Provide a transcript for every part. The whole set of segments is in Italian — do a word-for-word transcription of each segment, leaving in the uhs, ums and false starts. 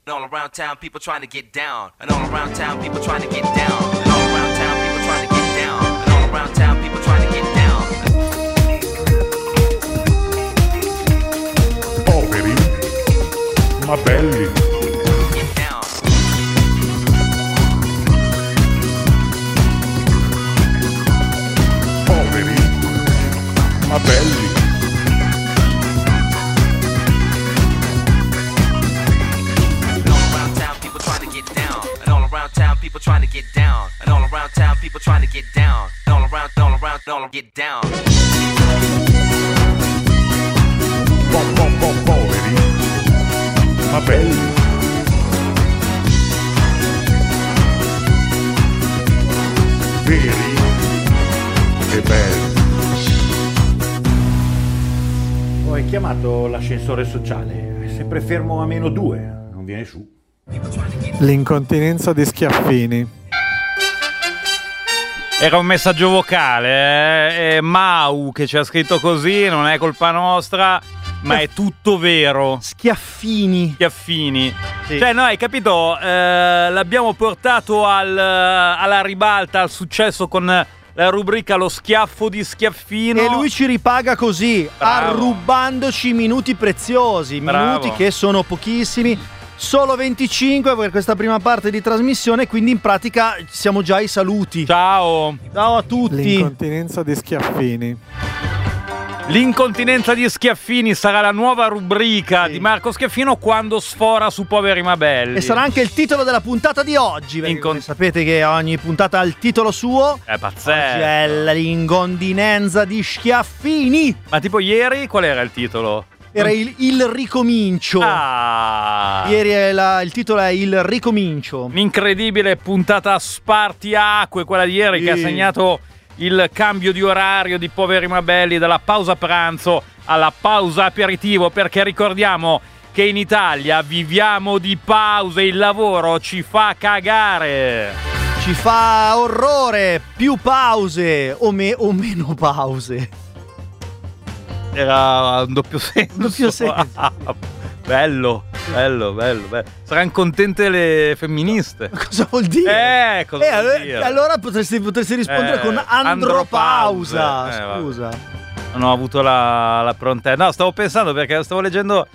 And all around town, people trying to get down. And all around town, people trying to get down. And all around town, people trying to get down. And all around town, people trying to get down. Poveri, ma belli. Get down. Poveri, ma belli. People trying to get down, and all around town, people trying to get down, and all around, all around, all get down. Po, po, po, poveri, ma belli. Veri e belli. Ho chiamato l'ascensore sociale, è sempre fermo a meno due, non viene su. L'incontinenza di Schiaffini. Era un messaggio vocale, eh? È Mau che ci ha scritto così, non è colpa nostra, ma è tutto vero. Schiaffini. Schiaffini. Sì. Cioè, no, hai capito? Eh, l'abbiamo portato al, alla ribalta, al successo con la rubrica Lo schiaffo di Schiaffino. E lui ci ripaga così, Bravo. arrubandoci minuti preziosi, Bravo. minuti che sono pochissimi. Solo venticinque per questa prima parte di trasmissione, quindi in pratica siamo già ai saluti. Ciao. Ciao a tutti. L'incontinenza di Schiaffini. L'incontinenza di Schiaffini sarà la nuova rubrica sì. di Marco Schiaffino quando sfora su Poveri ma Belli. E sarà anche il titolo della puntata di oggi, perché Incont- sapete che ogni puntata ha il titolo suo. È pazzesco. Oggi è l'incontinenza di Schiaffini. Ma tipo ieri qual era il titolo? Era il, il ricomincio. Ah. Ieri è la, il titolo è Il ricomincio. Un'incredibile puntata spartiacque, quella di ieri, Sì. che ha segnato il cambio di orario di Poveri ma Belli dalla pausa pranzo alla pausa aperitivo, perché ricordiamo che in Italia viviamo di pause, il lavoro ci fa cagare. Ci fa orrore, più pause o, me, o meno pause. Era un doppio senso. Doppio senso. Ah, bello, bello, bello, bello. Saranno contente le femministe. Cosa vuol dire? Eh, cosa Eh, vuol allora, dire? allora potresti, potresti rispondere Eh, con andropausa. andropause. Eh, Scusa. Non ho avuto la, la prontezza. No, stavo pensando perché stavo leggendo.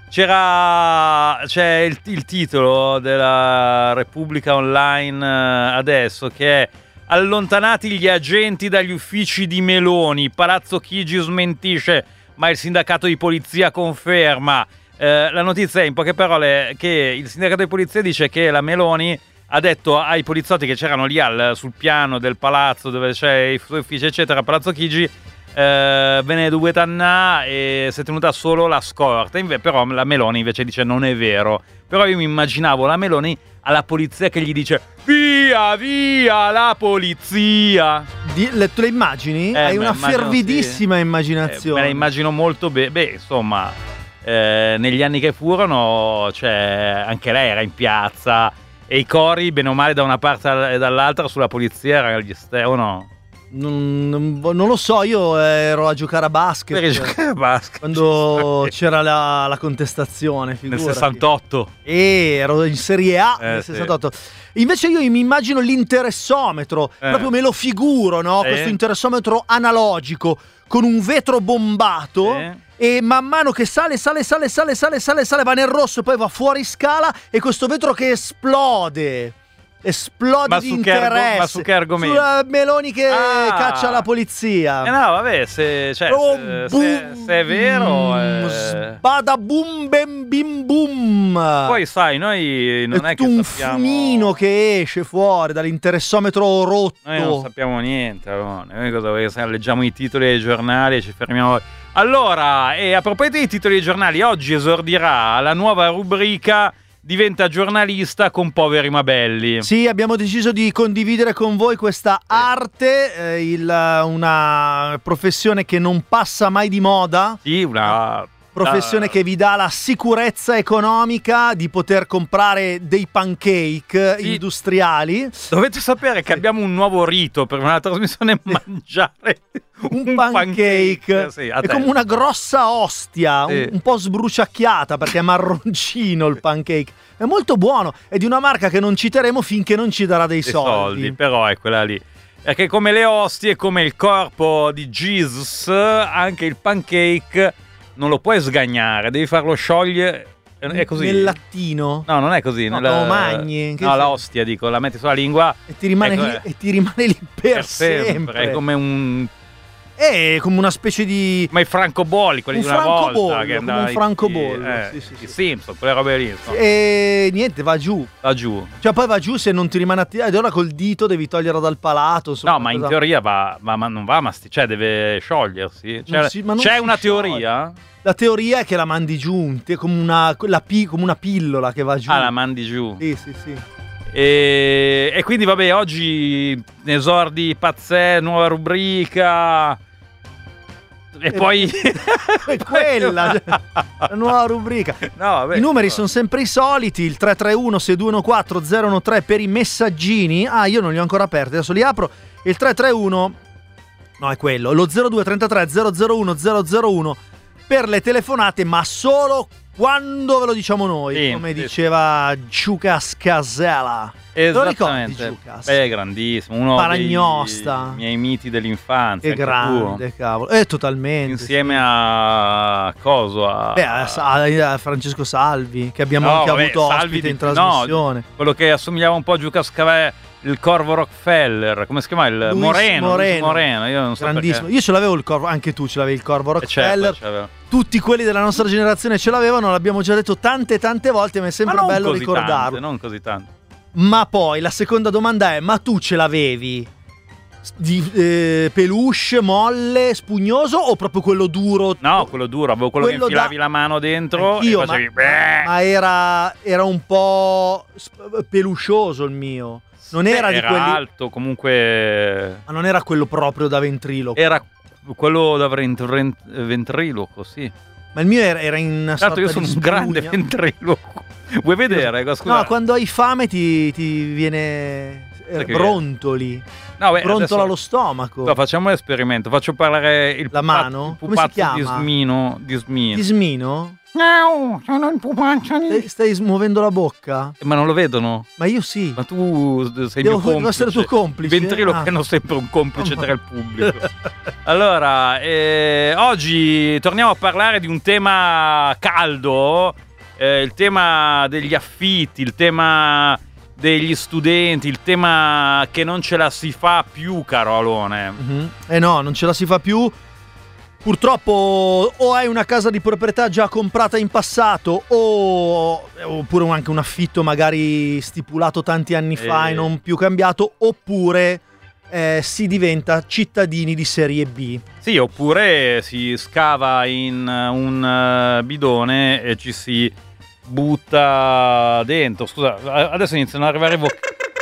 C'era. C'è il, il titolo della Repubblica Online eh, adesso, che è: allontanati gli agenti dagli uffici di Meloni. Palazzo Chigi smentisce, ma il sindacato di polizia conferma. Eh, la notizia è, in poche parole, che il sindacato di polizia dice che la Meloni ha detto ai poliziotti che c'erano lì al, sul piano del palazzo dove c'è i suoi uffici eccetera, Palazzo Chigi, eh, ve ne dovete andare e si è tenuta solo la scorta. Inve- però la Meloni invece dice non è vero. Però io mi immaginavo la Meloni alla polizia che gli dice via via la polizia. Di, le, tu le immagini? Eh, Hai beh, una immagino, fervidissima sì. immaginazione. Eh, me la immagino molto bene. Beh, insomma, eh, negli anni che furono, cioè, anche lei era in piazza e i cori, bene o male, da una parte e dall'altra sulla polizia erano gli stessi, o no? Non, non, non lo so, io ero a giocare a basket. Per giocare a basket. Quando c'era la, la contestazione, Nel figurati. sessantotto. E ero in Serie A Eh, nel sì. sessantotto. Invece io mi immagino l'interessometro, Eh. proprio me lo figuro, no? Sì. Questo interessometro analogico con un vetro bombato. Sì. E man mano che sale, sale, sale, sale, sale, sale, sale, va nel rosso e poi va fuori scala e questo vetro che esplode. Esplode Ma di su che argo- interesse. ma su che argomento? Sulla Meloni che Ah. caccia la polizia. Eh no, vabbè, se, cioè, Oh, se, boom, se- se è vero... eh, Sbada boom bem bim boom. Poi sai, noi non è è, tutto che un sappiamo... fumino che esce fuori dall'interessometro rotto. Noi non sappiamo niente, allora. Noi cosa vuoi che leggiamo i titoli dei giornali e ci fermiamo. Allora, e a proposito dei titoli dei giornali, oggi esordirà la nuova rubrica Diventa giornalista con Poveri ma Belli. Sì, abbiamo deciso di condividere con voi questa arte, eh, il- una professione che non passa mai di moda. Sì, una professione Ah. che vi dà la sicurezza economica di poter comprare dei pancake Sì. industriali. Dovete sapere che abbiamo un nuovo rito per una trasmissione: mangiare Un pancake, Sì, a è te. come una grossa ostia, Sì. un, un po' sbruciacchiata perché è marroncino il pancake. È molto buono, è di una marca che non citeremo finché non ci darà dei Dei soldi. però è quella lì. Perché come le ostie, come il corpo di Jesus, anche il pancake non lo puoi sgagnare, devi farlo sciogliere. È così. Nel lattino. No, non è così. No, nella- lo magni, che No, sei? la ostia, dico, la metti sulla lingua. E ti rimane, Ecco, lì, eh. e ti rimane lì per, per sempre. sempre. È come un. È come una specie di... Ma i francobolli, quelli Un di una francobollo, volta. Che come un andava- francobollo, eh, sì, sì, i sì. Simpson, quelle robe lì. insomma. E niente, va giù. Va giù. Cioè poi va giù se non ti rimane attivo. Ed ora col dito devi toglierlo dal palato. insomma, No, ma in cosa- teoria va, va- ma non va, ma sti- cioè deve sciogliersi. C'è, Non si- ma non c'è si una scioglie. teoria? La teoria è che la mandi giù, te- come una, la pi- come una pillola che va giù. Ah, la mandi giù. Sì, sì, sì. E, e quindi vabbè, oggi esordi pazzè, nuova rubrica. E, E- poi È quella, cioè, la nuova rubrica. No, vabbè, I numeri no. sono sempre i soliti, il tre tre uno sei due uno quattro zero uno tre per i messaggini. Ah, io non li ho ancora aperti, adesso li apro. Il tre tre uno, no è quello, lo zero due trentatré zero zero uno zero zero uno per le telefonate, ma solo quando ve lo diciamo noi, Sì, come sì, diceva Giucas Casella. Te lo ricordi Esattamente. Giucas? Beh, grandissimo, uno Paragnosta. dei miei miti dell'infanzia. Che anche grande, cavolo. Eh, tu. totalmente. Insieme a Coso, a, Beh, a, a- a Francesco Salvi, che abbiamo No, anche vabbè, avuto Salvi ospite di- in trasmissione. no, quello che assomigliava un po' a Giucas Cavè, il Corvo Rockefeller, come si chiama? Il Luis Moreno, Luis Moreno. Moreno, io non so Grandissimo. perché. Io ce l'avevo il corvo, anche tu ce l'avevi il corvo Eh, certo, Rockefeller. ce l'avevo. Tutti quelli della nostra generazione ce l'avevano, l'abbiamo già detto tante tante volte, ma è sempre Ma non bello così ricordarlo. tante, non così tanto. Ma poi la seconda domanda è: ma tu ce l'avevi? Di eh, peluche, molle, spugnoso o proprio quello duro? No, quello duro, avevo quello, Quello che infilavi da- la mano dentro Anch'io, e ma, facevi... "Beh". ma era, era un po' sp- peluscioso il mio. Non era Beh, di era quelli. alto, comunque... Ma non era quello proprio da ventriloquo. Era quello da vent- vent- ventriloquo, sì. Ma il mio era, era in una Tanto sorta io di sono un spugna. grande ventriloquo. Vuoi vedere? Scusa. No, quando hai fame ti, ti viene eh, Sai che- brontoli. No, beh, Brontola adesso- allo stomaco. No, facciamo l'esperimento. Faccio parlare il La pupazzo- mano? il Come si pupazzo di chiama? Smino. Di Smino. Ti smino? No, sono il pupazzo di... Stai, stai smuovendo la bocca? Ma non lo vedono? Ma io sì. Ma tu sei il Devo- mio complice. devo essere tuo complice? I ventriloqui Ah. hanno sempre un complice Oh, tra il pubblico. Allora, eh, oggi torniamo a parlare di un tema caldo, eh, il tema degli affitti, il tema degli studenti, il tema che non ce la si fa più, caro Alone. Mhm. Eh no, non ce la si fa più. Purtroppo o hai una casa di proprietà già comprata in passato o oppure anche un affitto magari stipulato tanti anni fa Eh. e non più cambiato, oppure eh, si diventa cittadini di serie B. Sì, oppure si scava in un eh, bidone e ci si butta dentro. Scusa, adesso iniziano ad arrivare vo-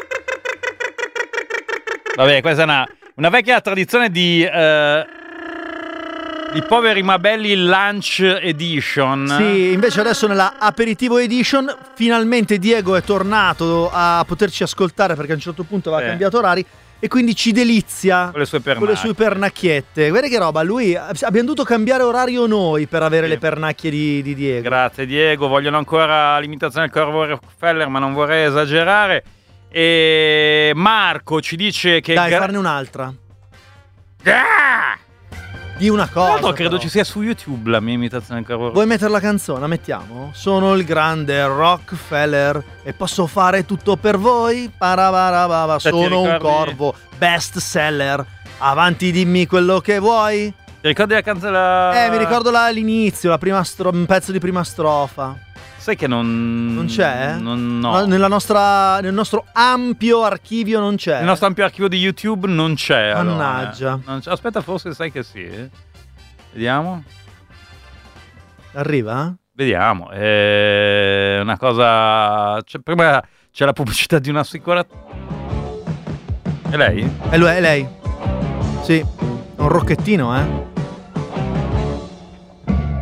Vabbè, questa è una, una vecchia tradizione di eh, di Poveri ma Belli Lunch Edition. Sì, invece adesso nella Aperitivo Edition finalmente Diego è tornato a poterci ascoltare perché a un certo punto aveva Eh. cambiato orari e quindi ci delizia Con le sue con le pernacchie. sue pernacchiette. Guarda che roba, lui abbiamo dovuto cambiare orario noi per avere Sì. le pernacchie di, di Diego. Grazie Diego, vogliono ancora l'imitazione del Corvo Rockefeller, ma non vorrei esagerare. E Marco ci dice che Dai, gra- farne un'altra. Ah! Di una cosa. No, credo però. ci sia su YouTube la mia imitazione del Corvo Vuoi mettere la canzone? La mettiamo? Sono il grande Rockefeller e posso fare tutto per voi. Parabarababa. Cioè, ti Sono un ricordi- corvo best seller. Avanti, dimmi quello che vuoi. Ti ricordi la canzone? La... Eh, mi ricordo la- all'inizio, la prima stro- un pezzo di prima strofa. Sai che non... Non c'è? Non, no. No, nella nostra, nel nostro ampio archivio non c'è. Nel nostro ampio archivio di YouTube non c'è. allora. Mannaggia. Non c'è. Aspetta, forse sai che sì. Vediamo. Arriva? Vediamo. È una cosa... Cioè, prima c'è la pubblicità di un'assicurazione. È lei? È lui, è lei. Sì. È un rocchettino, eh.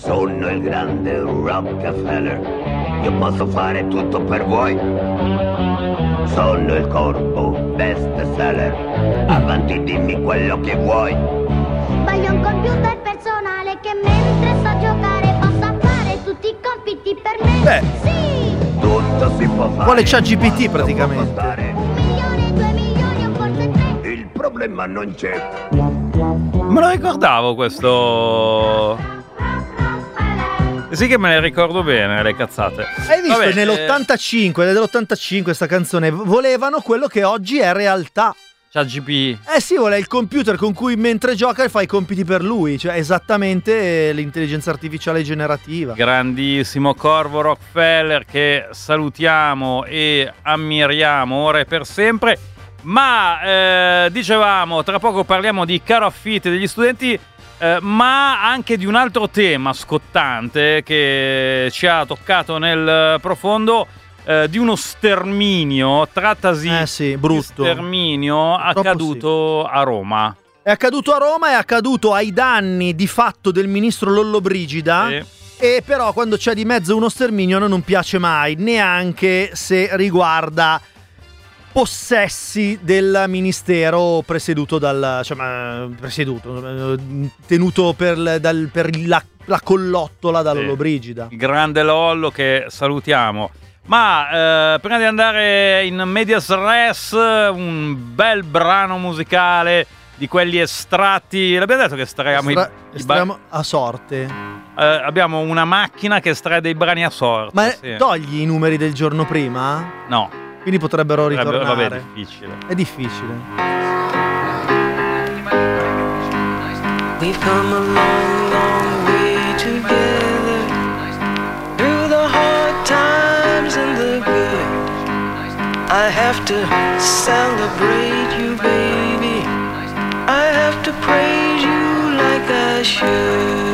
Sono il grande Rockefeller, io posso fare tutto per voi. Sono il corpo bestseller, avanti dimmi quello che vuoi. Voglio un computer personale che mentre so giocare possa fare tutti i compiti per me. Beh. Sì! Tutto si può fare. Vuole ChatGPT quanto praticamente. può costare. Un milione, due milioni o forse tre. Il problema non c'è. Me lo ricordavo questo. Sì che me ne ricordo bene le cazzate. Hai visto Vabbè, nell'ottantacinque, nell'ottantacinque sta canzone, volevano quello che oggi è realtà. ChatGPT. Eh sì, vuole il computer con cui mentre gioca fa i compiti per lui, cioè esattamente l'intelligenza artificiale generativa. Grandissimo Corvo Rockefeller che salutiamo e ammiriamo ora e per sempre. Ma eh, dicevamo, tra poco parliamo di caro affitti degli studenti, eh, ma anche di un altro tema scottante che ci ha toccato nel profondo, eh, di uno sterminio. Trattasi Eh sì, di brutto. sterminio accaduto a Roma. È accaduto a Roma, è accaduto ai danni di fatto del ministro Lollobrigida. Sì. E però quando c'è di mezzo uno sterminio non piace mai, neanche se riguarda possessi del ministero presieduto dal, cioè, ma, presieduto, tenuto per, dal, per la, la collottola da Sì. Lollobrigida. Il grande Lollo che salutiamo. Ma eh, prima di andare in medias res, un bel brano musicale di quelli estratti. L'abbiamo detto che estraiamo Estra- i, i estraiamo a sorte. ba- eh, abbiamo una macchina che estrae dei brani a sorte. Ma sì. togli i numeri del giorno prima? No, Quindi potrebbero ritornare. vabbè, è difficile. È difficile. We've come a long, long way together, through the hard times and the good. I have to celebrate you, baby. I have to praise you like I should.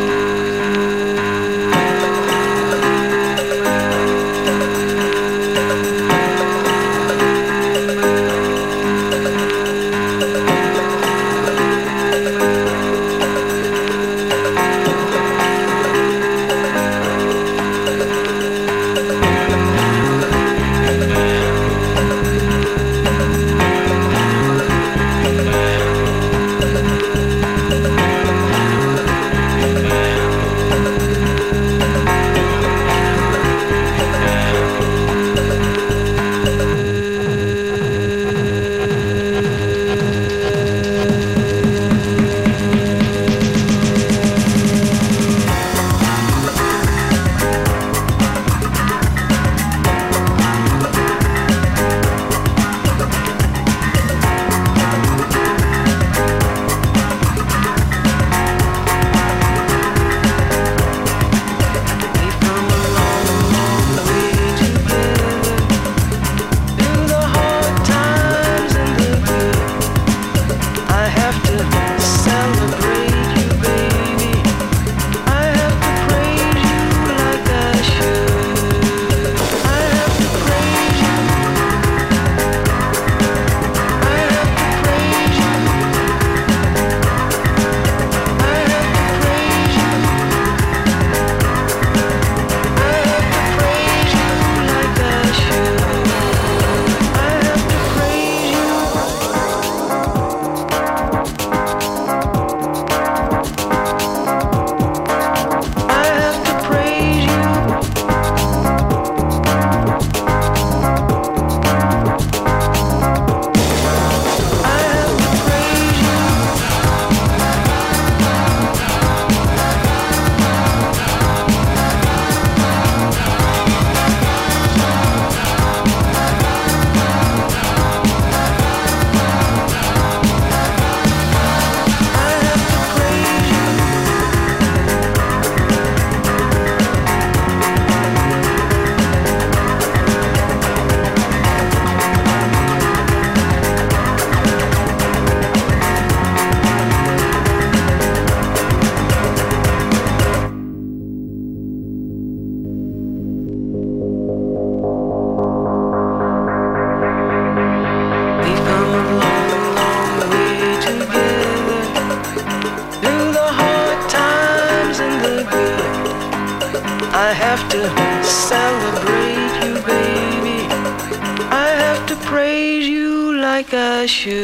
I have to celebrate you, baby. I have to praise you like I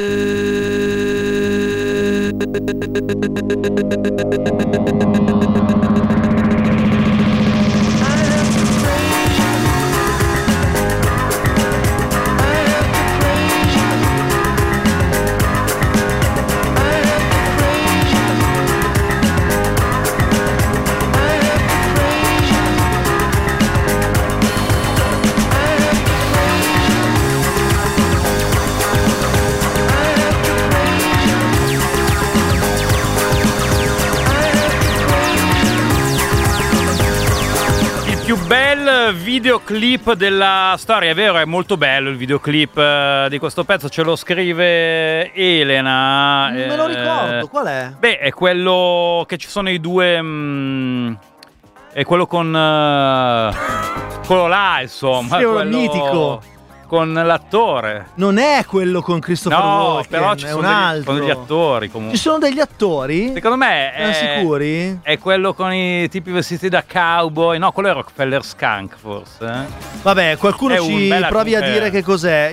should. Più bel videoclip della storia, è vero, è molto bello il videoclip eh, di questo pezzo, ce lo scrive Elena. Non me lo ricordo, qual è? Beh, è quello che ci sono i due. Mh, è quello con. Uh, quello là, insomma. Sì, quello mitico. Con l'attore. Non è quello con Christopher No, Walken, però ci è sono un degli, altro. sono degli attori comunque. Ci sono degli attori? Secondo me Siamo è, sicuri? È quello con i tipi vestiti da cowboy. No, quello è Rockefeller Skunk forse. eh? Vabbè, qualcuno È un ci bel provi a atto- dire che cos'è.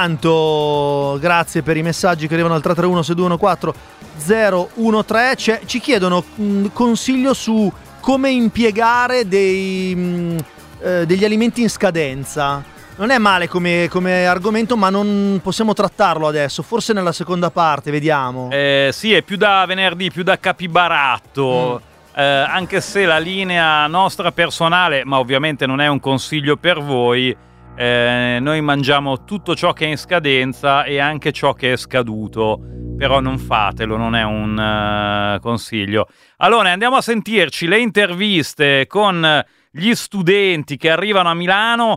Intanto, grazie per i messaggi che arrivano al tre tre uno sei due uno quattro zero uno tre. C'è- ci chiedono un consiglio su come impiegare dei, mh, eh, degli alimenti in scadenza. Non è male come, come argomento, ma non possiamo trattarlo adesso. Forse nella seconda parte, vediamo. Eh, sì, è più da venerdì, più da capibaratto. Mm. Eh, anche se la linea nostra personale, ma ovviamente non è un consiglio per voi, eh, noi mangiamo tutto ciò che è in scadenza e anche ciò che è scaduto. Però non fatelo, non è un uh, consiglio. Allora, andiamo a sentirci le interviste con gli studenti che arrivano a Milano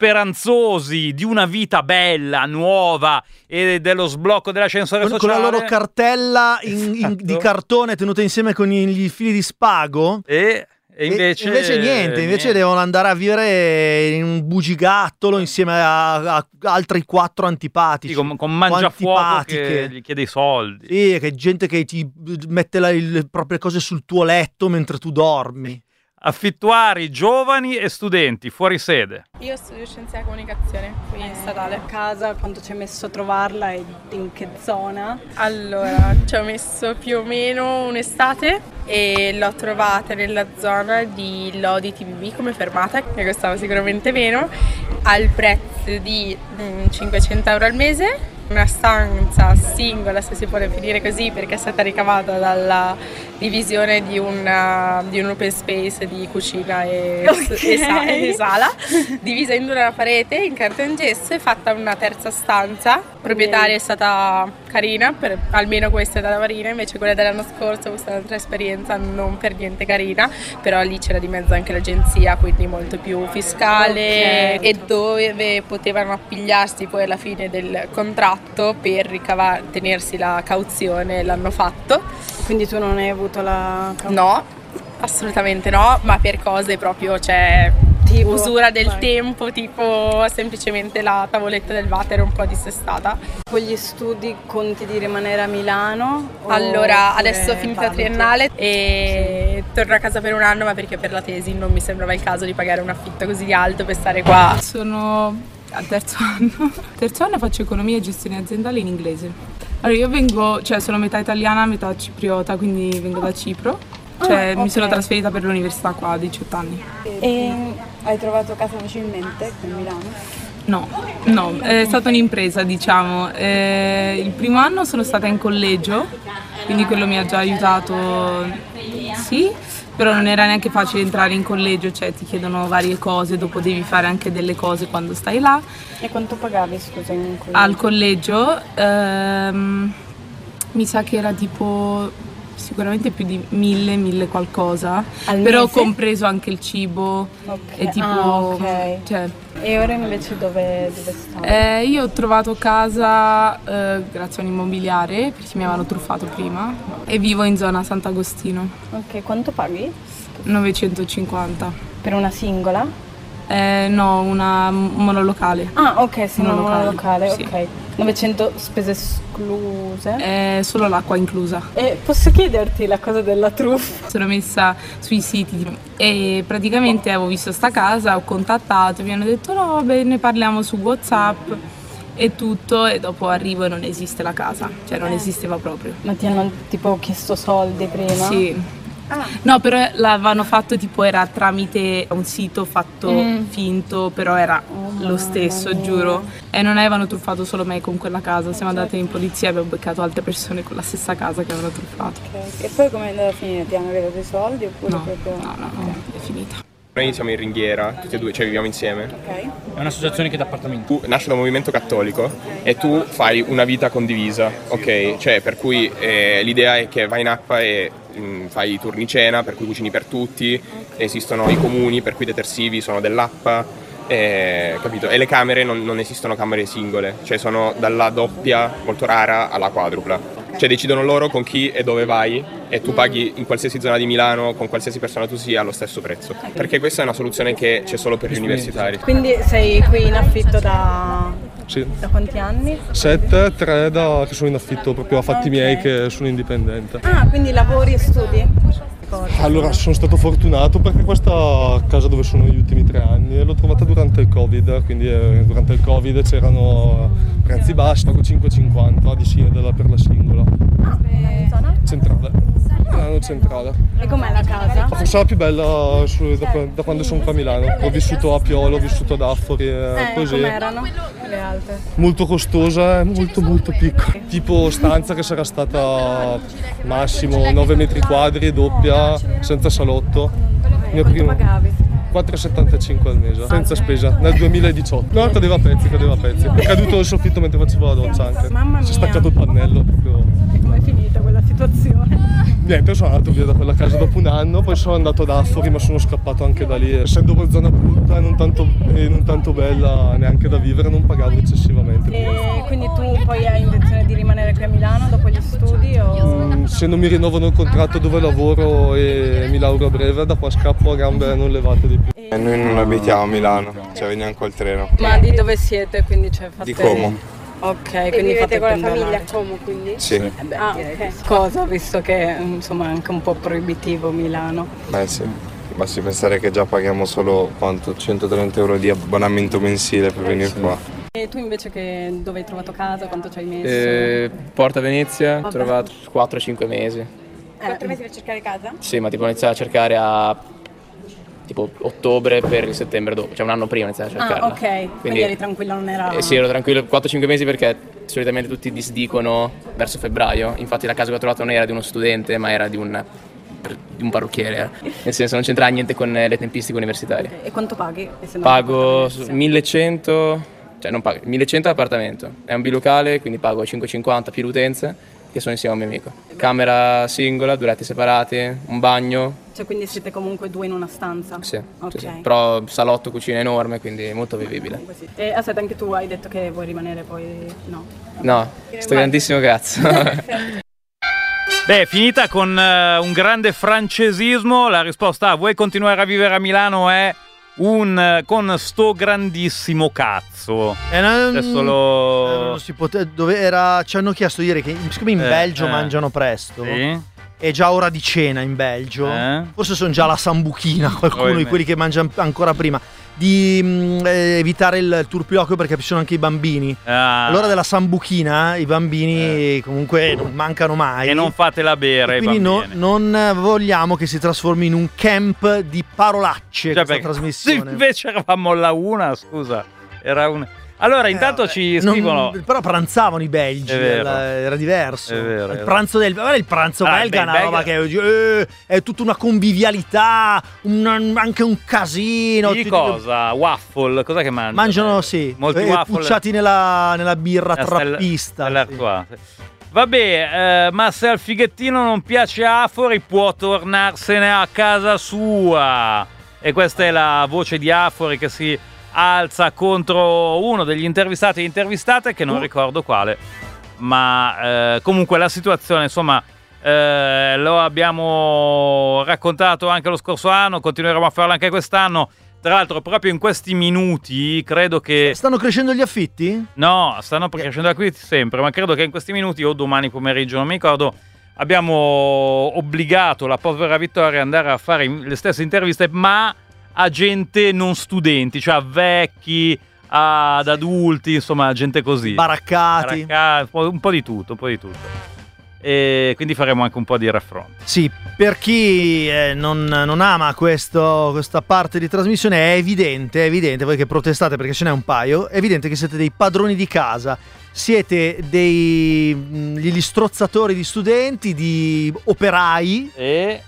speranzosi di una vita bella, nuova e dello sblocco dell'ascensore Con, con sociale. la loro cartella in- in- Esatto. di cartone tenuta insieme con i- gli fili di spago. E, e invece, invece niente, invece devono andare a vivere in un bugigattolo insieme a, a altri quattro antipatici. Sì, con, con mangiafuoco antipatiche. che gli chiede i soldi. Sì, che gente che ti mette la- le proprie cose sul tuo letto mentre tu dormi. Affittuari giovani e studenti fuori sede. Io studio scienze della comunicazione qui in statale. A casa quanto ci hai messo a trovarla e in che zona? Allora, ci ho messo più o meno un'estate e l'ho trovata nella zona di Lodi T B B come fermata, che costava sicuramente meno, al prezzo di mm, cinquecento euro al mese. Una stanza singola, se si può definire così, perché è stata ricavata dalla divisione di, una, di un open space di cucina e, Okay. e, sa- e sala, divisa in due una parete in cartongesso e fatta una terza stanza. La proprietaria è stata carina, per, almeno questa è stata carina, invece quella dell'anno scorso è stata un'altra esperienza non per niente carina, però lì c'era di mezzo anche l'agenzia, quindi molto più fiscale, Ok. e dove potevano appigliarsi poi alla fine del contratto per ricavare, tenersi la cauzione, l'hanno fatto. Quindi tu non hai avuto la... No, assolutamente no, ma per cose proprio, cioè, Tipo? usura del Vai. tempo, tipo semplicemente la tavoletta del water un po' dissestata. Con gli studi conti di rimanere a Milano? Allora, oppure adesso ho finito la valuti? triennale e torno a casa per un anno, ma perché per la tesi non mi sembrava il caso di pagare un affitto così alto per stare qua. Sono al terzo anno. Terzo anno faccio economia e gestione aziendale in inglese. Allora io vengo, cioè sono metà italiana, metà cipriota, quindi vengo da Cipro. Cioè Ah, mi sono ok. trasferita per l'università qua a diciotto anni. E hai trovato casa facilmente qui a Milano? No, no, è stata un'impresa, diciamo. Eh, il primo anno sono stata in collegio, quindi quello mi ha già aiutato, sì, però non era neanche facile entrare in collegio, cioè ti chiedono varie cose, dopo devi fare anche delle cose quando stai là. E quanto pagavi, scusa, in collegio? Al collegio ehm, mi sa che era tipo sicuramente più di mille, mille qualcosa, Al però mese? compreso anche il cibo. Ok. E tipo, Ah, ok. cioè, E ora invece dove, dove stai? eh, io ho trovato casa eh, grazie a un immobiliare perché mi avevano truffato prima e vivo in zona Sant'Agostino. Ok, quanto paghi? novecentocinquanta. Per una singola? Eh, no, una monolocale. Ah, ok, sì, una Monolocale, monolocale, sì. ok. novecento spese escluse. Eh, solo l'acqua inclusa. E posso chiederti la cosa della truffa? Sono messa sui siti e praticamente avevo visto sta casa, ho contattato, mi hanno detto no, vabbè, ne parliamo su WhatsApp e tutto, e dopo arrivo e non esiste la casa, cioè non esisteva proprio. Ma ti hanno tipo chiesto soldi prima? Sì. Ah. No, però l'avevano fatto tipo era tramite un sito fatto Mm. finto, però era lo stesso, mia. giuro. E non avevano truffato solo me con quella casa, siamo andate in polizia e abbiamo beccato altre persone con la stessa casa che avevano truffato. Ok. E poi come è andata a finire? Ti hanno dato i soldi oppure No, proprio... no, no, no, è finita. Noi iniziamo in ringhiera, tutti e due, cioè viviamo insieme. Ok. È un'associazione che dà appartamenti. Tu nasci da un movimento cattolico e tu fai una vita condivisa, ok? Cioè per cui eh, l'idea è che vai in acqua e mh, fai i turni cena, per cui cucini per tutti, esistono i comuni per cui i detersivi sono dell'acqua, eh, capito? E le camere non, non esistono camere singole, cioè sono dalla doppia molto rara alla quadrupla. Cioè decidono loro con chi e dove vai e tu paghi in qualsiasi zona di Milano, con qualsiasi persona tu sia, allo stesso prezzo. Perché questa è una soluzione che c'è solo per gli universitari. Quindi sei qui in affitto da... Sì. da quanti anni? Sette, tre da che sono in affitto proprio a fatti Ok. miei che sono indipendente. Ah, quindi lavori e studi? Allora sono stato fortunato perché questa casa dove sono gli ultimi tre anni l'ho trovata durante il Covid, quindi eh, durante il Covid c'erano prezzi bassi, pago cinque e cinquanta di sì, della per la singola. Ah, zona? Centrale, Milano centrale. E com'è la casa? Forse la più bella su- da, da quando sono qua a Milano. Ho vissuto a Piolo, ho vissuto ad Affori, eh, Eh, così. com'erano le altre? Molto costosa e molto molto piccola. Tipo stanza che sarà stata massimo nove metri quadri, doppia, senza salotto. Mia Quanto prima pagavi? quattro virgola settantacinque al mese, senza spesa, nel duemiladiciotto. No, cadeva a pezzi, cadeva a pezzi. È caduto il soffitto mentre facevo la doccia anche. Mamma Si è mia. staccato il pannello proprio. E com'è finita quella situazione? Niente, sono andato via da quella casa dopo un anno, poi sono andato ad Affori, ma sono scappato anche da lì. Essendo una zona brutta e non tanto, e non tanto bella neanche da vivere, non pagavo eccessivamente. E quindi tu poi hai intenzione di rimanere qui a Milano dopo gli studi o... Mm, Se non mi rinnovano il contratto dove lavoro e mi lauro a breve, da qua scappo a gambe non levate di più. E noi non abitiamo a Milano, cioè veniamo col treno. Ma di dove siete? Quindi cioè fate... Di Como. Ok, E quindi vivete fate con la pendolare. famiglia a Como quindi? Sì. Eh beh, Ah, direi ok. di sì. Cosa, visto che insomma è anche un po' proibitivo Milano. Beh sì, basti pensare che già paghiamo solo quanto? centotrenta euro di abbonamento mensile per venire qua. E tu invece che dove hai trovato casa, quanto ci hai messo? Eh, Porta Venezia, ho Vabbè. trovato quattro cinque mesi. Quattro mesi per cercare casa? Sì, ma tipo ho iniziato a cercare a tipo ottobre per il settembre dopo, cioè un anno prima ho iniziato a Ah, cercarla. ok, quindi, Quindi eri tranquilla, non era... eh sì, ero tranquillo, quattro cinque mesi perché solitamente tutti disdicono verso febbraio. Infatti la casa che ho trovato non era di uno studente, ma era di un, di un parrucchiere. Nel senso non c'entrava niente con le tempistiche universitarie. E quanto paghi? Essendo Pago su- millecento, cioè non pago, millecento all'appartamento. È un bilocale, quindi pago cinque e cinquanta più le utenze, che sono insieme a un mio amico. Camera singola, due letti separati, un bagno. Cioè quindi siete comunque due in una stanza? Sì, Ok. sì, sì. Però salotto, cucina enorme, quindi molto vivibile. E aspetta, anche tu hai detto che vuoi rimanere poi... no? No, sto grandissimo cazzo. Beh, finita con eh, un grande francesismo, la risposta a vuoi continuare a vivere a Milano è un eh, con sto grandissimo cazzo. Eh, non, Adesso lo... eh, non si pote- dove era, ci hanno chiesto ieri che siccome in Eh, Belgio eh. mangiano presto, Sì. è già ora di cena in Belgio, Eh. forse sono già la sambuchina, qualcuno di Probabilmente. quelli che mangiano ancora prima, di mh, eh, evitare il turpiloquio perché ci sono anche i bambini. Ah. Allora della sambuchina i bambini comunque non mancano mai. E non fatela bere, E ai quindi no- bambini. non vogliamo che si trasformi in un camp di parolacce Cioè, questa perché- trasmissione. Sì, invece eravamo la una, scusa. Era un... Allora, intanto ci Eh, Non- scrivono... però pranzavano i belgi, È vero. era, era diverso. È vero, è il vero. pranzo del guarda il pranzo Ah, belga è beh, una il roba belga- che eh, è tutta una convivialità, un- anche un casino. Di Ti- cosa? Waffle? Cos'è che mangiano? Mangiano sì, Molti eh, waffle. pucciati nella, nella birra La stella- trappista. stella Artois. Vabbè, eh, ma se al fighettino non piace Afori può tornarsene a casa sua. E questa è la voce di Afori che si alza contro uno degli intervistati e intervistate, che non Uh. ricordo quale. Ma eh, comunque la situazione, insomma, eh, lo abbiamo raccontato anche lo scorso anno, continueremo a farlo anche quest'anno. Tra l'altro proprio in questi minuti credo che... Stanno crescendo gli affitti? No, stanno crescendo gli affitti sempre, ma credo che in questi minuti o domani pomeriggio, non mi ricordo, abbiamo obbligato la povera Vittoria ad andare a fare le stesse interviste, ma a gente non studenti, cioè a vecchi, ad adulti, insomma gente così. Baraccati. Baraccati, un po' di tutto, un po' di tutto. E quindi faremo anche un po' di raffronti. Sì, per chi eh, non, non ama questo, questa parte di trasmissione è evidente, è evidente, voi che protestate perché ce n'è un paio, è evidente che siete dei padroni di casa, siete dei gli strozzatori di studenti, di operai e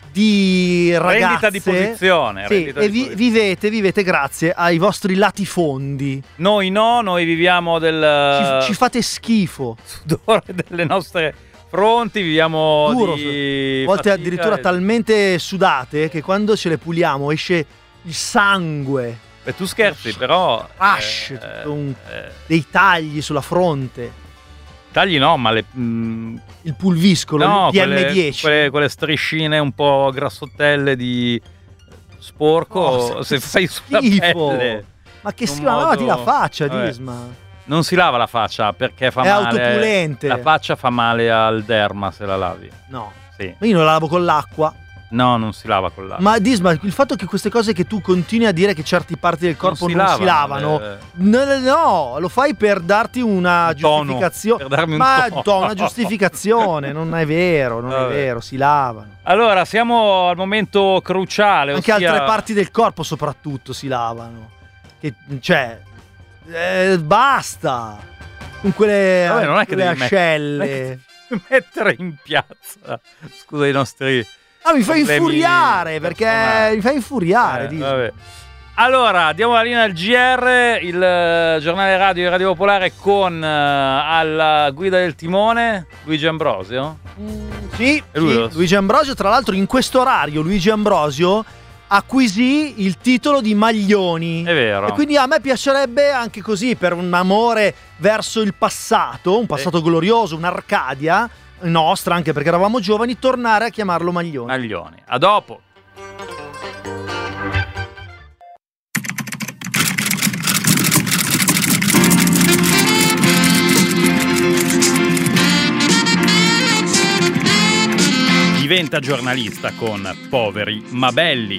di ragazze. Rendita di posizione. Sì, rendita e di vi, posizione. vivete, vivete grazie ai vostri latifondi. Noi no, noi viviamo del... Ci, ci fate schifo. Sudore delle nostre fronti, viviamo Duro, di a volte fatica addirittura e- talmente sudate che quando ce le puliamo esce il sangue. Beh, tu scherzi, però... Rash, eh, tutto un- eh, dei tagli sulla fronte. tagli no, ma le... mm, Il pulviscolo, no, il P M quelle, dieci. quelle, quelle striscine un po' grassottelle di sporco, Oh, se che fai sulla schifo. pelle. Ma che in un si lavati la modo- faccia, Vabbè. Disma. Non si lava la faccia perché fa È male. autopulente. La faccia fa male al derma se la lavi. No. Sì. Ma io non la lavo con l'acqua. No, non si lava con l'acqua. Ma Disma, il fatto che queste cose che tu continui a dire che certe parti del corpo non si si, lavano, lavano, eh. no, no, no, lo fai per darti una tono, giustificazione. per darmi un Ma tono. una giustificazione, non è vero, non Vabbè. è vero, si lavano. Allora, siamo al momento cruciale. Anche ossia- altre parti del corpo soprattutto si lavano. Che, cioè, eh, basta. Con quelle, Vabbè, non è che quelle devi met- ascelle. non è che devi mettere in piazza. Scusa i nostri... Ah, mi fai problemi infuriare perché personali. mi fai infuriare. Eh, Disma. vabbè. Allora, diamo la linea al G R, il eh, giornale radio di Radio Popolare con eh, alla guida del timone Luigi Ambrosio. Sì, E lui sì, lo- Luigi Ambrosio, tra l'altro in questo orario Luigi Ambrosio acquisì il titolo di Maglioni. È vero. E quindi a me piacerebbe anche così, per un amore verso il passato, un passato glorioso, un'Arcadia nostra, anche perché eravamo giovani, tornare a chiamarlo Maglioni. Maglioni. A dopo. Diventa giornalista con Poveri ma Belli.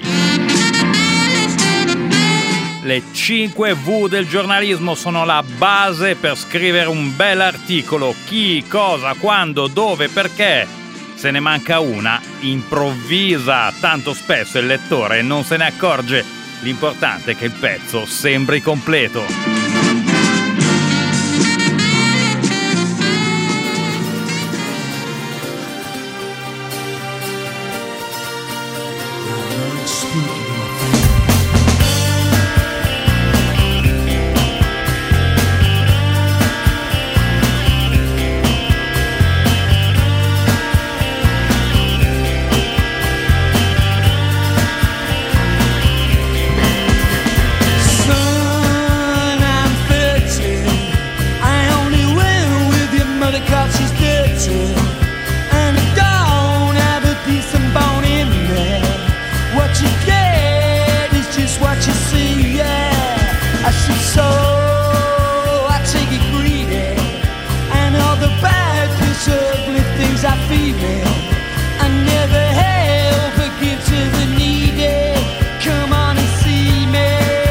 Le cinque V del giornalismo sono la base per scrivere un bel articolo. Chi, cosa, quando, dove, perché. Se ne manca una, improvvisa. Tanto spesso il lettore non se ne accorge. L'importante è che il pezzo sembri completo. Son, I'm thirty. I only win with your mother 'cause she's dirty. And I don't have a decent bone in me. What you get is just what you see, yeah. I should so I take it greedy. And all the bad, piss ugly things I feel me. I never help but give to the needy. Come on and see me.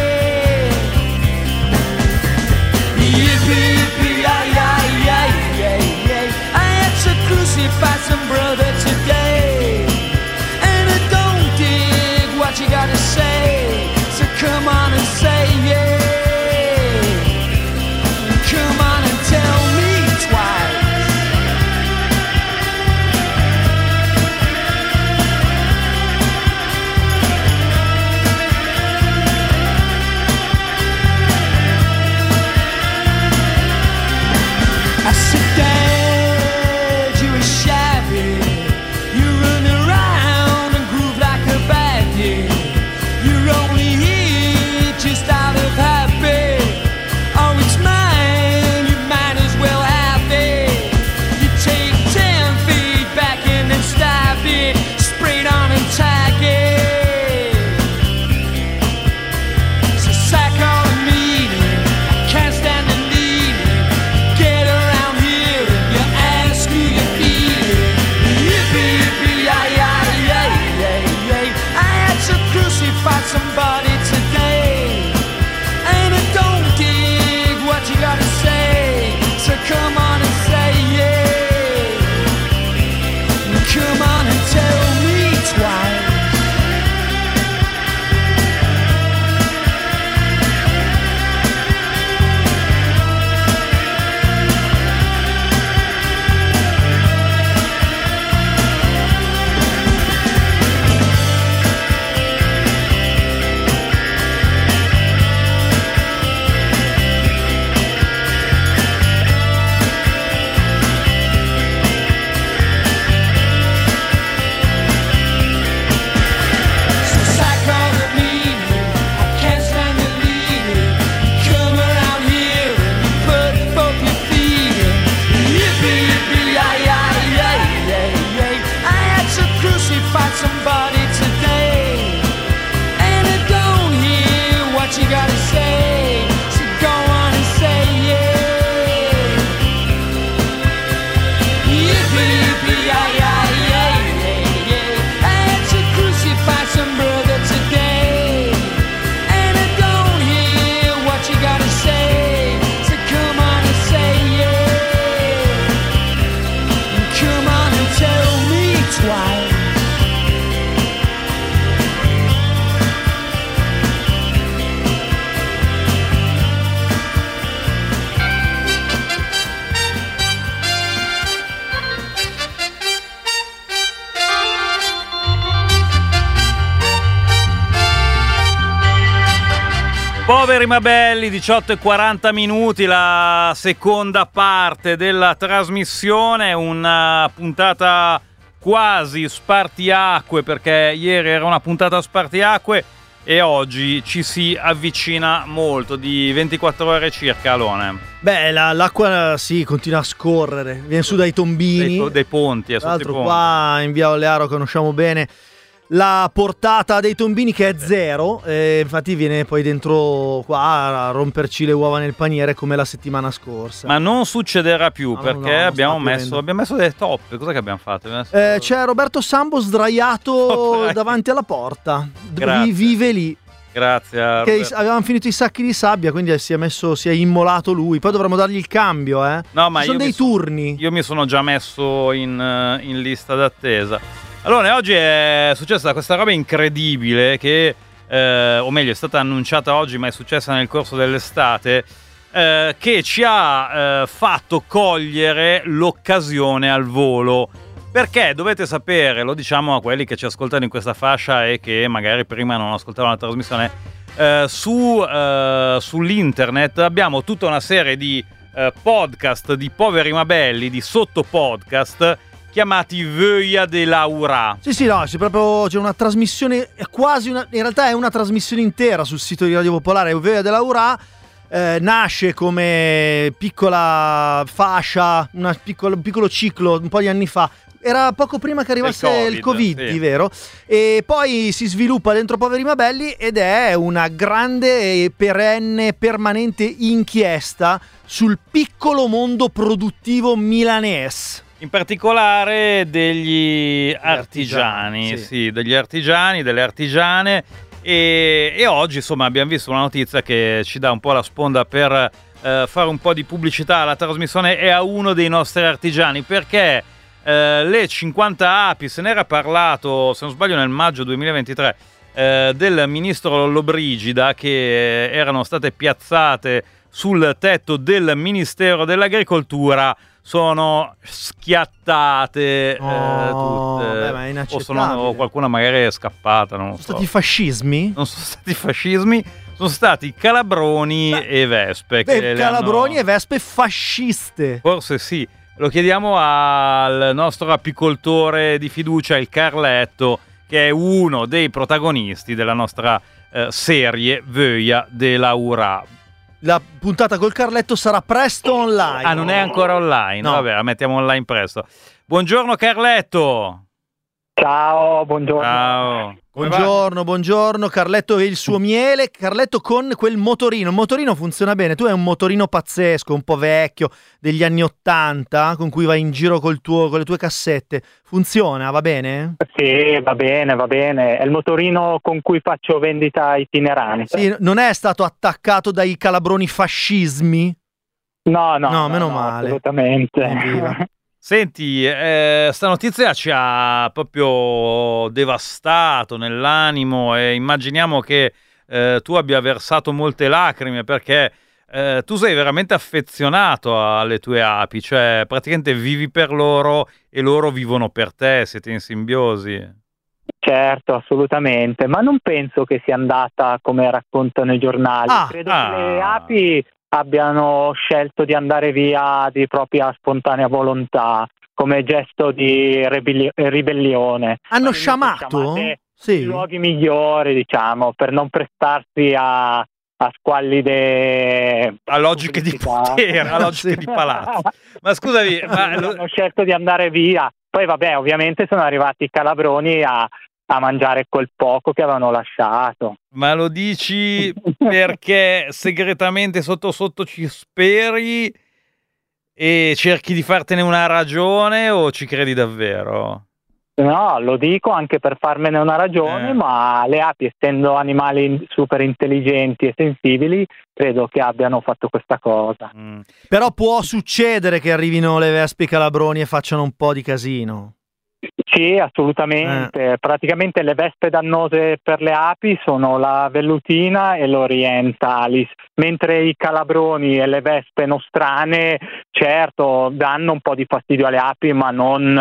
Yippee, yippee, ay, ay, ay, ay, ay. I had to crucify some brother today. And I don't dig what you gotta say. So come on and say yeah. Come on and tell me twice. I said, Dad, you were shabby. Poveri ma belli, diciotto e quaranta minuti, la seconda parte della trasmissione, una puntata quasi spartiacque, perché ieri era una puntata spartiacque e oggi ci si avvicina molto, di ventiquattro ore circa, Alone. Beh, la, l'acqua sì, continua a scorrere, viene su dai tombini. Dei, dei ponti, è Tra sotto i l'altro ponti. qua in via Olearo conosciamo bene la portata dei tombini, che è zero, e infatti viene poi dentro qua a romperci le uova nel paniere come la settimana scorsa. Ma non succederà più, No, perché no, non abbiamo, sta messo, piovendo. abbiamo messo delle toppe. Cos'è che abbiamo fatto? Abbiamo messo- Eh, c'è Roberto Sambo sdraiato Oh, davanti alla porta. Grazie. Vi- vive lì. Grazie. a Che Roberto. avevamo finito i sacchi di sabbia, quindi si è messo, si è immolato lui. Poi dovremmo dargli il cambio, eh. No, ma Ci sono io dei mi son- turni. Io mi sono già messo in, eh, in lista d'attesa. Allora, oggi è successa questa roba incredibile che, eh, o meglio, è stata annunciata oggi, ma è successa nel corso dell'estate, eh, che ci ha eh, fatto cogliere l'occasione al volo. Perché dovete sapere, lo diciamo a quelli che ci ascoltano in questa fascia e che magari prima non ascoltavano la trasmissione, eh, su, eh, sull'internet abbiamo tutta una serie di eh, podcast di Poveri ma Belli, di sottopodcast, chiamati Vöia de Laura. Sì, sì, no, c'è proprio c'è una trasmissione, è quasi una, in realtà è una trasmissione intera sul sito di Radio Popolare. Vöia de Laura eh, nasce come piccola fascia, una piccola, un piccolo ciclo un po' di anni fa. Era poco prima che arrivasse il Covid, Covid, sì. vero? E poi si sviluppa dentro Poveri ma Belli ed è una grande e perenne, permanente inchiesta sul piccolo mondo produttivo milanese. In particolare degli artigiani, artigiani, sì. sì. degli artigiani, delle artigiane e, e oggi insomma abbiamo visto una notizia che ci dà un po' la sponda per eh, fare un po' di pubblicità alla trasmissione e a uno dei nostri artigiani, perché eh, le cinquanta api, se n'era parlato se non sbaglio nel maggio duemilaventitré, eh, del ministro Lollobrigida, che eh, erano state piazzate sul tetto del Ministero dell'Agricoltura, sono schiattate eh, Oh, tutte, beh, ma è o, inaccettabile. sono, o qualcuna magari è scappata, non lo Sono so. stati fascismi? Non sono stati fascismi, sono stati calabroni e vespe. che Beh, le calabroni hanno- e vespe fasciste. Forse sì. Lo chiediamo al nostro apicoltore di fiducia, il Carletto, che è uno dei protagonisti della nostra eh, serie Vöia de Laura. La puntata col Carletto sarà presto online. Ah, non è ancora online? No. Vabbè, la mettiamo online presto. Buongiorno Carletto. Ciao, buongiorno. Ciao. Come va? Buongiorno, buongiorno. Carletto e il suo miele. Carletto con quel motorino. Il motorino funziona bene. Tu hai un motorino pazzesco, un po' vecchio, degli anni ottanta, con cui vai in giro col tuo, con le tue cassette. Funziona, va bene? Sì, va bene, va bene. È il motorino con cui faccio vendita itinerante. Sì, non è stato attaccato dai calabroni fascismi? No, no, No, no, meno no, male. assolutamente. Evviva. Senti, eh, sta notizia ci ha proprio devastato nell'animo e immaginiamo che eh, tu abbia versato molte lacrime, perché eh, tu sei veramente affezionato alle tue api, cioè praticamente vivi per loro e loro vivono per te, siete in simbiosi. Certo, assolutamente, ma non penso che sia andata come raccontano i giornali. Ah, Credo ah. che le api abbiano scelto di andare via di propria spontanea volontà, come gesto di ribelli- ribellione. Hanno Probabilmente sciamato? sciamate Sì. I luoghi migliori, diciamo, per non prestarsi a, a squallide A logiche di potere, a logiche di palazzo. Ma scusami, ma lo- hanno scelto di andare via. Poi vabbè, ovviamente sono arrivati i calabroni a, a mangiare quel poco che avevano lasciato. Ma lo dici perché segretamente sotto sotto ci speri e cerchi di fartene una ragione, o ci credi davvero? No, lo dico anche per farmene una ragione, Eh. ma le api, essendo animali in- super intelligenti e sensibili, credo che abbiano fatto questa cosa. Mm. Però può succedere che arrivino le vespe e i calabroni e facciano un po' di casino. Sì, assolutamente. Praticamente le vespe dannose per le api sono la vellutina e l'orientalis, mentre i calabroni e le vespe nostrane, certo, danno un po' di fastidio alle api, ma non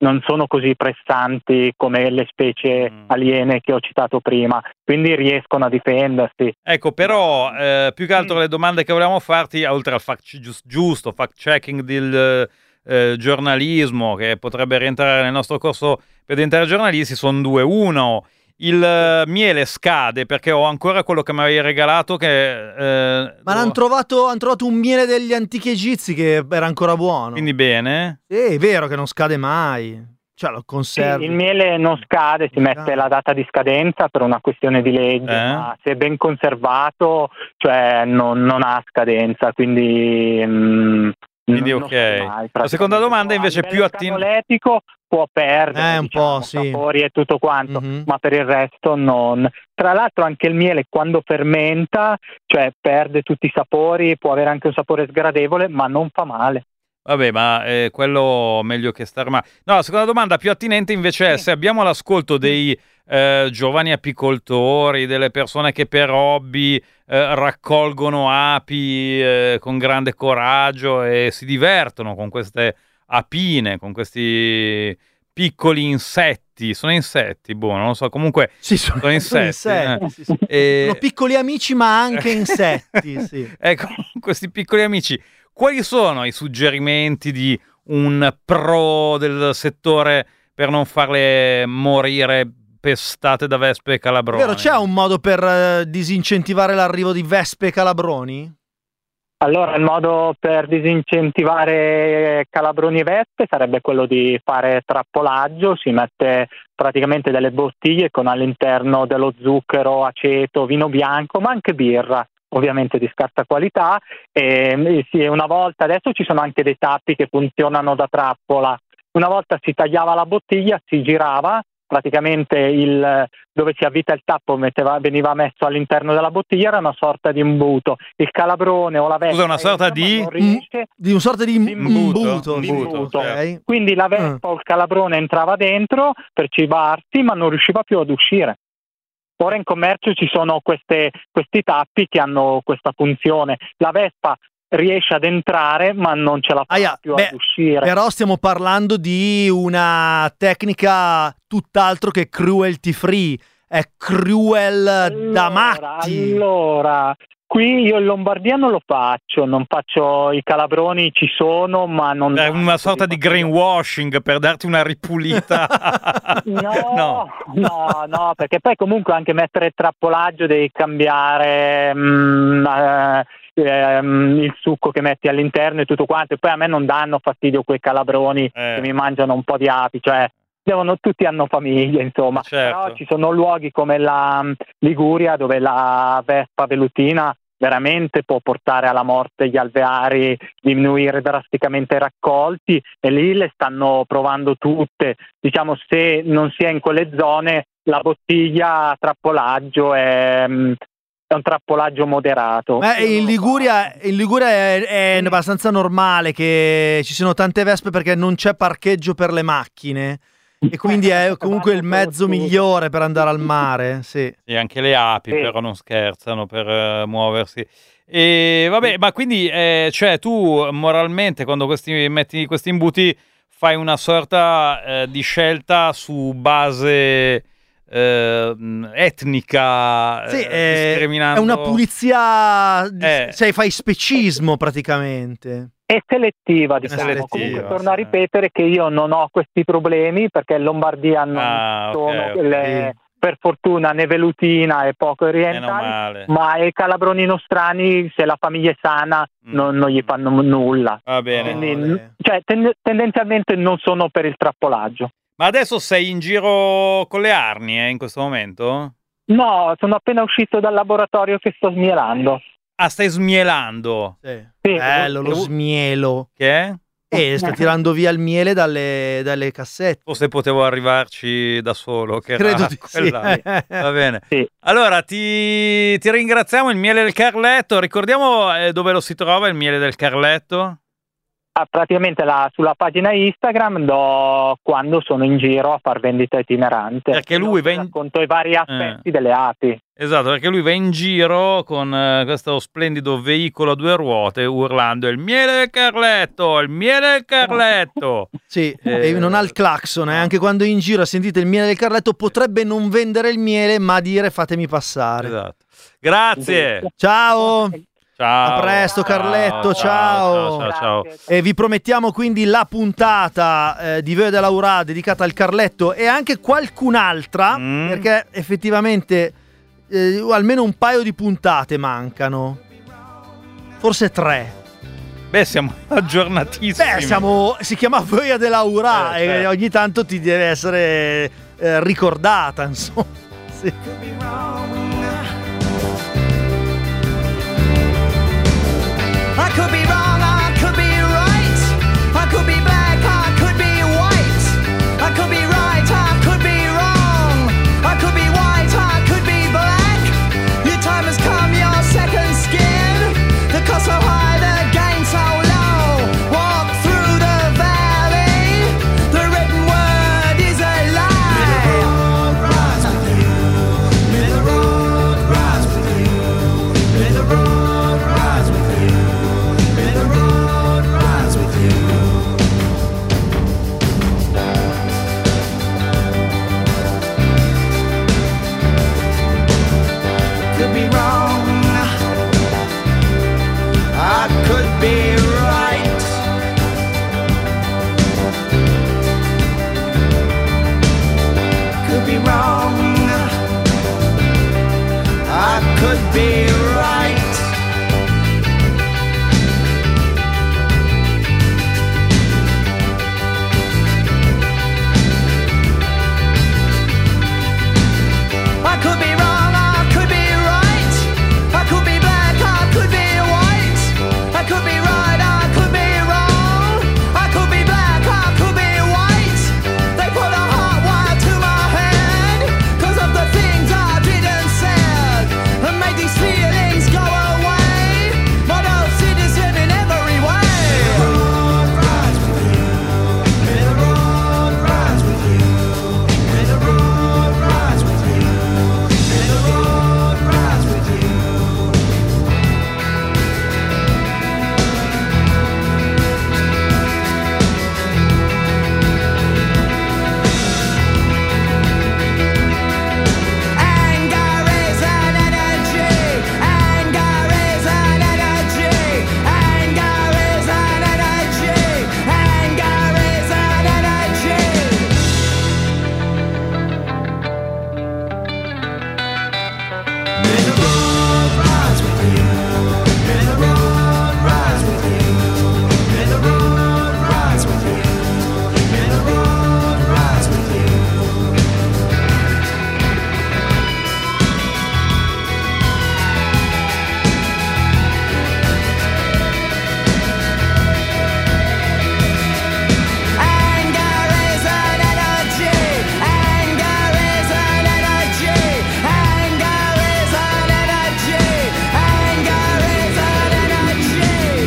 non sono così pressanti come le specie Mm. aliene che ho citato prima, quindi riescono a difendersi. Ecco, però eh, più che altro le domande che volevamo farti, oltre al fact gius- giusto fact checking del eh, giornalismo, che potrebbe rientrare nel nostro corso per diventare giornalisti, sono due. Uno, il eh, miele scade, perché ho ancora quello che mi avevi regalato che eh, Ma l'hanno trovato, han trovato un miele degli antichi egizi che era ancora buono. quindi bene. Sì, è vero che non scade mai. Cioè, lo Sì, conservi. il miele non scade, si mette la data di scadenza per una questione di legge, Eh? ma se ben conservato, cioè non, non ha scadenza, quindi... mm, Quindi non- ok. non so mai, La seconda domanda invece a più livello attinente. canoetico può perdere Eh, un diciamo, po', sì. sapori e tutto quanto, Mhm. ma per il resto non. Tra l'altro anche il miele quando fermenta, cioè perde tutti i sapori, può avere anche un sapore sgradevole, ma non fa male. Vabbè, ma eh, quello meglio che star male. No, la seconda domanda più attinente invece è se abbiamo l'ascolto dei eh, giovani apicoltori, delle persone che per hobby eh, raccolgono api eh, con grande coraggio e si divertono con queste apine, con questi piccoli insetti. Sono insetti, boh, non lo so, comunque Sì, sono, sono sono insetti. insetti, eh. sì, sì. E- Sono piccoli amici, ma anche insetti. Sì. Ecco, questi piccoli amici, quali sono i suggerimenti di un pro del settore per non farle morire pestate da vespe e calabroni? Vero, c'è un modo per eh, disincentivare l'arrivo di vespe e calabroni? Allora, il modo per disincentivare calabroni e vespe sarebbe quello di fare trappolaggio, si mette praticamente delle bottiglie con all'interno dello zucchero, aceto, vino bianco, ma anche birra, ovviamente di scarsa qualità, e e sì, una volta, adesso ci sono anche dei tappi che funzionano da trappola, una volta si tagliava la bottiglia, si girava, praticamente il, dove si avvita il tappo metteva, veniva messo all'interno della bottiglia, era una sorta di imbuto. Il calabrone o la vespa Scusa, una sorta entra, ma di- non riesce- Di un sorta di Di imbuto. imbuto, sì, imbuto, ok. certo. Quindi la vespa o il calabrone entrava dentro per cibarsi, ma non riusciva più ad uscire. Ora in commercio ci sono queste, questi tappi che hanno questa funzione. La vespa riesce ad entrare, ma non ce la fa Aia, più beh, ad uscire. Però stiamo parlando di una tecnica tutt'altro che cruelty free. È cruel da matti. Allora, qui io in Lombardia non lo faccio, non faccio i calabroni, ci sono, ma non... È una sorta di greenwashing per darti una ripulita. No, No. no, no, perché poi comunque anche mettere il trappolaggio devi cambiare mm, eh, ehm, il succo che metti all'interno e tutto quanto, e poi a me non danno fastidio quei calabroni Eh. che mi mangiano un po' di api, cioè devono, tutti hanno famiglia, insomma. Certo. Però ci sono luoghi come la mm, Liguria dove la vespa velutina veramente può portare alla morte gli alveari, diminuire drasticamente i raccolti, e lì le stanno provando tutte. Diciamo, se non si è in quelle zone, la bottiglia a trappolaggio è, mm, è un trappolaggio moderato. Ma Io in non lo Liguria, in Liguria è, è abbastanza normale che ci siano tante vespe perché non c'è parcheggio per le macchine. E quindi è comunque il mezzo migliore per andare al mare. Sì. E anche le api Sì. però non scherzano per eh, muoversi. E vabbè, ma quindi eh, cioè tu moralmente quando questi, metti questi imbuti fai una sorta eh, di scelta su base eh, etnica, Sì, eh, è, discriminando... è una pulizia, di- Eh. cioè fai specismo praticamente. È selettiva, diciamo. selettiva, Comunque torno sì. a ripetere che io non ho questi problemi perché in Lombardia non Ah, ok, sono ok. le- per fortuna né velutina e poco Meno orientali, male. ma i calabroni nostrani, se la famiglia è sana, Mm. non, non gli fanno nulla. Va bene. Quindi, Ole. cioè, ten- tendenzialmente non sono per il trappolaggio. Ma adesso sei in giro con le arnie eh, in questo momento? No, sono appena uscito dal laboratorio che sto smielando. Ah, stai smielando. Sì. Sì. Bello, lo Eh, smielo. Che è? E sta tirando via il miele dalle, dalle cassette. Forse potevo arrivarci da solo, che era Credo di sì. quella lì. Va bene. Sì. Allora, ti, ti ringraziamo. Il miele del Carletto. Ricordiamo eh, dove lo si trova il miele del Carletto? Ah, praticamente la, sulla pagina Instagram do quando sono in giro a far vendita itinerante. Perché lui va in... racconto i vari aspetti eh. delle api. Esatto, perché lui va in giro con eh, questo splendido veicolo a due ruote urlando il miele del Carletto, il miele del Carletto. Sì, eh, e non ha il clacson, eh. Anche quando in giro sentite il miele del Carletto potrebbe non vendere il miele ma dire fatemi passare. Esatto. Grazie. Ciao. Ciao. A presto Carletto, ciao. Ciao, ciao, ciao. E vi promettiamo quindi la puntata eh, di Veo della Ura dedicata al Carletto e anche qualcun'altra, mm. perché effettivamente eh, almeno un paio di puntate mancano. Forse tre. Beh, siamo aggiornatissimi. Beh, siamo, si chiama Veo della Ura eh, e certo. ogni tanto ti deve essere eh, ricordata, insomma. Sì. I could be wrong, I could be right. I could be black, I could be white. I could be right, I could be wrong. I could be white, I could be black. Your time has come, your second skin. The cost so high, the gain so low. Walk through the valley. The written word is a lie. May the road rise with you. May the road rise with you. May the road rise with you. May the road rise with you. Could be wrong, I could be right. Could be wrong, I could be right. I could be wrong, I could be right. I could be black, I could be white. I could be right, I could be wrong. I could be black, I could be white. They put a hot wire to my head 'cause of the things I didn't said and made these feelings go away. Model citizen in every way. May the road rise with you. May the road rise with you. May the road rise with you. May the road rise with you. Anger is an energy. Anger is an energy. Anger is an energy. Anger is an energy. May the road rise with you. May the road rise with you. May the road rise with you. May the road rise with you. Anger is an energy. Anger is an energy. Anger is an energy. Anger is an energy.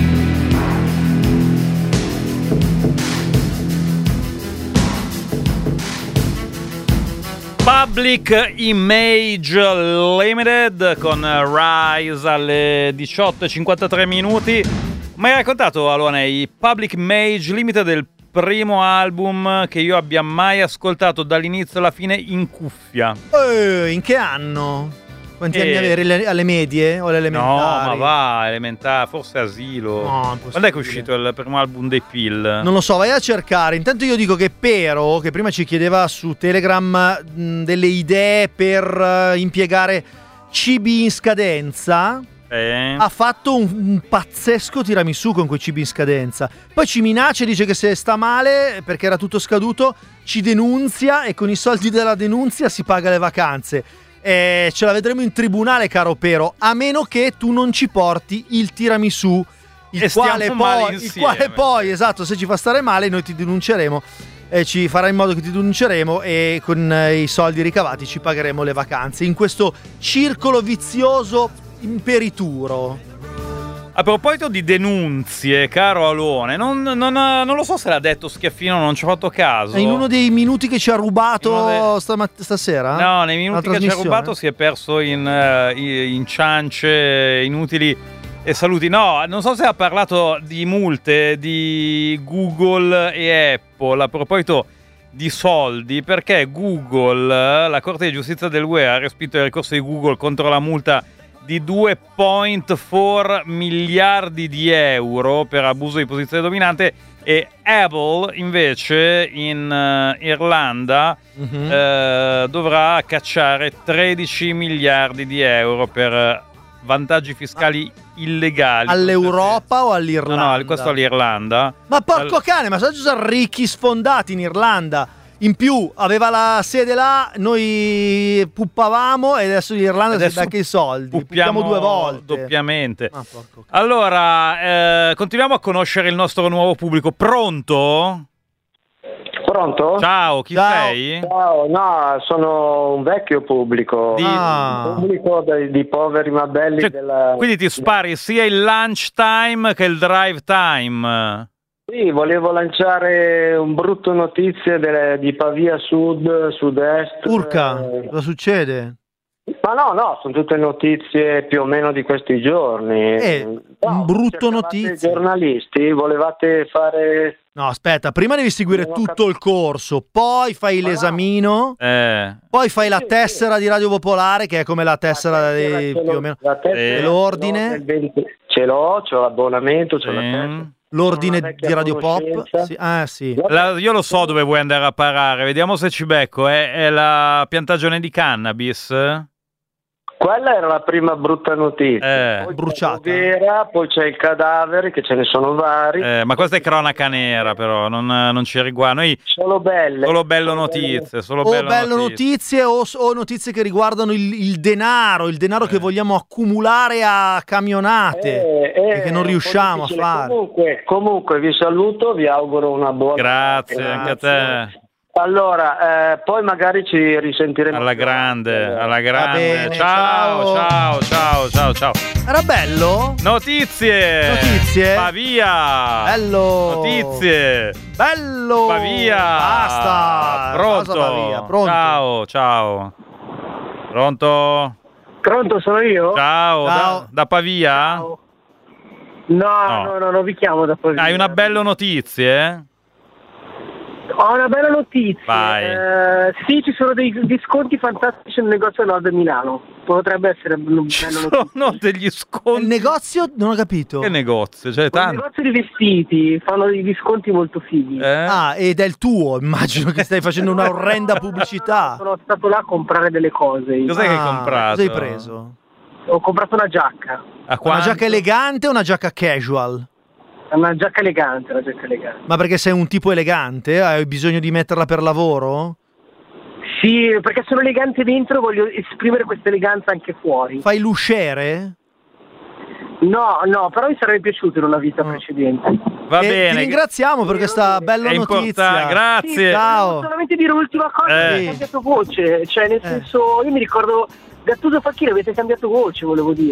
Public Image Limited con Rise alle diciotto e cinquantatré minuti. Ma hai raccontato, Alone, i Public Image Limited del primo album che io abbia mai ascoltato dall'inizio alla fine in cuffia? Eh, in che anno? Quanti Eh. anni avevi le- alle medie o alle elementari? No, ma va, elementare, forse asilo. No, impossibile. Quando è che è uscito il primo album dei Pill? Non lo so, vai a cercare. Intanto io dico che Pero, che prima ci chiedeva su Telegram mh, delle idee per uh, impiegare cibi in scadenza, Eh? ha fatto un, un pazzesco tiramisù con quei cibi in scadenza. Poi ci minaccia e dice che se sta male, perché era tutto scaduto, ci denunzia e con i soldi della denunzia si paga le vacanze. Eh, ce la vedremo in tribunale, caro Pero, a meno che tu non ci porti il tiramisù, il E stiamo quale, male poi, il insieme. quale poi, esatto, se ci fa stare male noi ti denunceremo, eh, ci farà in modo che ti denunceremo e con eh, i soldi ricavati ci pagheremo le vacanze in questo circolo vizioso imperituro. A proposito di denunzie, caro Alone, non, non, non lo so se l'ha detto Schiaffino, non ci ho fatto caso. È in uno dei minuti che ci ha rubato dei... stamat- stasera? No, nei minuti che ci ha rubato si è perso in, uh, in ciance inutili e saluti. No, non so se ha parlato di multe di Google e Apple a proposito di soldi, perché Google, la Corte di Giustizia dell'U E ha respinto il ricorso di Google contro la multa di due virgola quattro miliardi di euro per abuso di posizione dominante, e Apple invece in uh, Irlanda uh-huh. eh, dovrà cacciare tredici miliardi di euro per uh, vantaggi fiscali illegali. All'Europa o all'Irlanda? No, no, questo all'Irlanda. Ma porco All... cane, ma sono ricchi sfondati in Irlanda. In più aveva la sede là, noi puppavamo e adesso l'Irlanda adesso si becca i soldi. Puppiamo due volte. Doppiamente. Ah, allora, eh, continuiamo a conoscere il nostro nuovo pubblico. Pronto? Pronto? Ciao, chi Ciao. sei? Ciao, no, sono un vecchio pubblico. Di... Ah. Un pubblico di, di poveri ma belli. Cioè, della... Quindi ti spari sia il lunch time che il drive time. Sì, volevo lanciare un brutto notizia delle, di Pavia Sud, Sud-Est. Urca, eh, cosa succede? Ma no, no, sono tutte notizie più o meno di questi giorni. Eh, no, un brutto notizia. Giornalisti, volevate fare... No, aspetta, prima devi seguire non tutto il corso, poi fai Ma l'esamino, no. eh. poi fai la tessera di Radio Popolare, che è come la tessera, la tessera di, più o meno, dell'ordine. Ce l'ho, c'ho l'abbonamento, c'ho eh. la tessera. L'ordine di Radio Pop. Sì. Ah, sì. La, io lo so dove vuoi andare a parare, vediamo se ci becco. È, è la piantagione di cannabis? Quella era la prima brutta notizia. Eh. Poi bruciata. Vera, poi c'è il cadavere, che ce ne sono vari. Eh, ma questa è cronaca nera, però non, non ci riguarda. Noi solo belle. Solo bello notizie. Solo o bello bello notizie, notizie o, o notizie che riguardano il, il denaro, il denaro eh. che vogliamo accumulare a camionate eh, e che non riusciamo a fare. Comunque, comunque vi saluto, vi auguro una buona. Grazie, Grazie. anche a te. Allora, eh, poi magari ci risentiremo. Alla grande, alla grande. Bene, ciao, ciao, ciao, ciao, ciao. Era bello? Notizie. Notizie. Pavia. Bello. Notizie. Bello. Pavia. Basta. Pronto. Pavia. Pronto. Ciao, ciao. Pronto? Pronto, sono io? Ciao, Ciao. Da, da Pavia? Ciao. No, No. no, no, non vi chiamo da Pavia. Hai una bella notizia, eh? Ho una bella notizia. Vai. Eh, sì, ci sono dei disconti fantastici nel negozio Nord di Milano. Potrebbe essere una bella notizia. Sono degli sconti. Il negozio? Non ho capito. Che negozio? Cioè, Un tanto. negozio di vestiti, fanno dei disconti molto fighi. Eh? Ah, ed è il tuo, immagino che stai facendo una orrenda pubblicità. Sono stato là a comprare delle cose. Cos'è che hai Ah, comprato? Cosa hai preso? Ho comprato una giacca. A Una quanto? giacca elegante o una giacca casual? Una giacca elegante, una giacca elegante. Ma perché sei un tipo elegante? Hai bisogno di metterla per lavoro? Sì, perché sono elegante dentro e voglio esprimere questa eleganza anche fuori. Fai l'usciere? No, no, però mi sarebbe piaciuto in una vita precedente. Va E bene. Ti ringraziamo per questa bella È notizia. importante, grazie. Sì, Ciao. volevo solamente dire l'ultima cosa, Eh. avete cambiato voce, cioè nel senso, io mi ricordo Gattuso Facchini avete cambiato voce, volevo dire.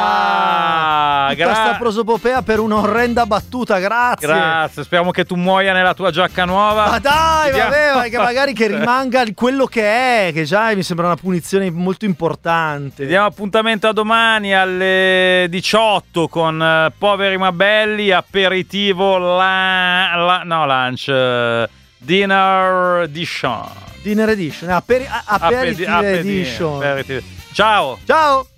Ah, Tutta gra- sta prosopopea per un'orrenda battuta, grazie. Grazie, speriamo che tu muoia nella tua giacca nuova. Ma dai, Vediamo. vabbè, ma che magari che rimanga quello che è, che già mi sembra una punizione molto importante. Ti diamo appuntamento a domani alle diciotto con eh, Poveri ma Belli, aperitivo, la, la- no lunch, eh, dinner edition. Dinner edition, aperi- a- aperitive Aperi- edition. aperi- Ciao. Ciao.